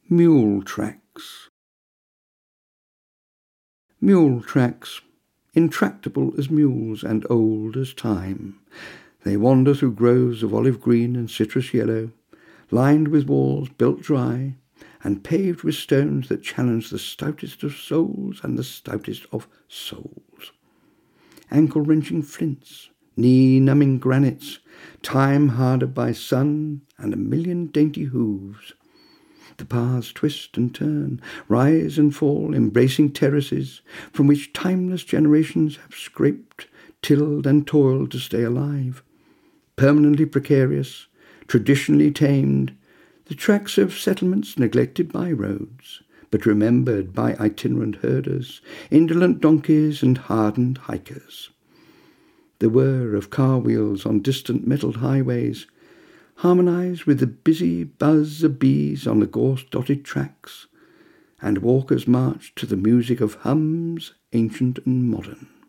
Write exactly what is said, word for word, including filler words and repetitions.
Mule tracks. Mule tracks, intractable as mules and old as time. They wander through groves of olive green and citrus yellow, lined with walls built dry, and paved with stones that challenge the stoutest of souls and the stoutest of souls. Ankle-wrenching flints, knee-numbing granites, time-hardened by sun and a million dainty hooves. The paths twist and turn, rise and fall, embracing terraces from which timeless generations have scraped, tilled and toiled to stay alive. Permanently precarious, traditionally tamed, the tracks of settlements neglected by roads, but remembered by itinerant herders, indolent donkeys and hardened hikers. The whir of car wheels on distant metalled highways harmonise with the busy buzz of bees on the gorse-dotted tracks, and walkers march to the music of hums ancient and modern.